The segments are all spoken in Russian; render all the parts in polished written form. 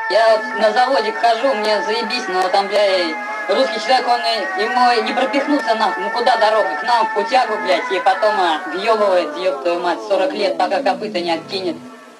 Я вот на заводик хожу, мне заебись, но там, блядь, русский человек, он ему не пропихнуться нахуй, ну куда дорога? К нам в путягу, блядь, и потом въебывает, ёб твою мать, 40 лет, пока копыта не откинет.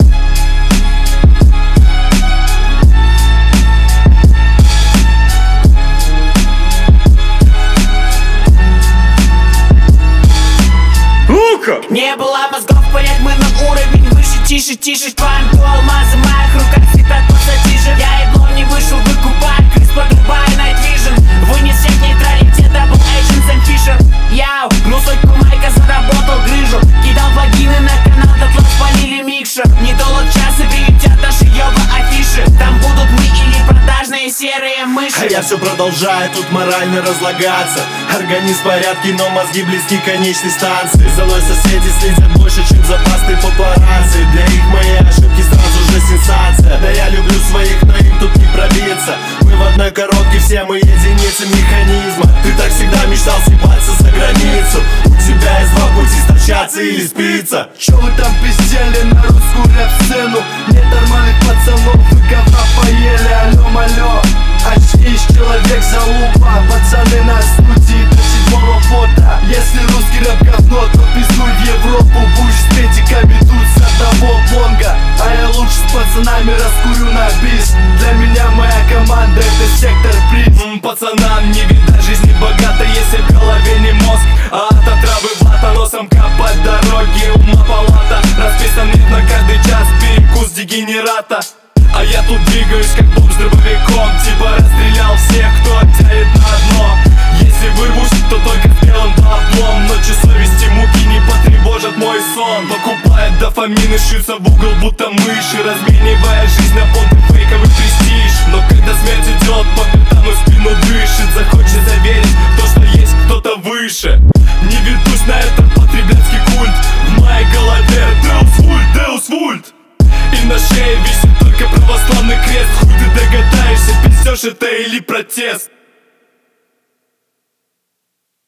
Не было мозгов понять, мы на уровень выше. Тише, тише, панку, алмазы в моих руках светят пассатижи. Я еблом не вышел, выкупать, крыс подрубая Night Vision. Вынес всех нейтралитет, Double Agent Сэм Фишер. Яу, гнусойку майка заработал грыжу. Кидал плагины на канал, дотла спалили микшер. Недолг час и прилетят наши ёба афиши. Там будут мы или продажные серые мыши. А я все продолжаю тут морально разлагаться. Организм в порядке, но мозги близки к конечной станции. За мной соседи следят больше, чем запасные папарацци. Для их мои ошибки сразу же сенсация. Да я люблю своих, но им тут не пробиться. Мы в одной коробке, все мы единицы механизма. Ты так всегда мечтал съебаться за границу. У тебя есть два пути: встречаться или спиться. Чё вы там пиздели на русскую рэп-сцену? Нет нормальных пацанов, вы говна поели, алё-малё. Очнись, человек, залупа, пацаны на студии до 7-го фото. Если русский рэп говно, то пиздуй в Европу. Будешь с педиками тут с одного бонга. А я лучше с пацанами раскурю на бис. Для меня моя команда — это сектор приз. Пацанам не видать жизни богато, если в голове не мозг, а от отравы вата. Носом копать дороги, ума палата. Расписан нет на каждый час, перекус дегенерата. А я тут двигаюсь как бомб с дробовиком. Типа расстрелял всех, кто тянет на дно. Если вырвусь, то только с белым баблом. Ночью совести муки не потревожат мой сон. Покупает дофамин и шьются в угол, будто мыши, разменивая жизнь на понты фейковый престиж. Но когда смерть идет по пятам и в спину дышит, захочется верить в то, что есть кто-то выше. Не ведусь на этот потребляцкий культ. В моей голове Deus Vult, Deus Vult. И на шее висит только православный крест. Хуй ты догадаешься, пиздёшь это или протест?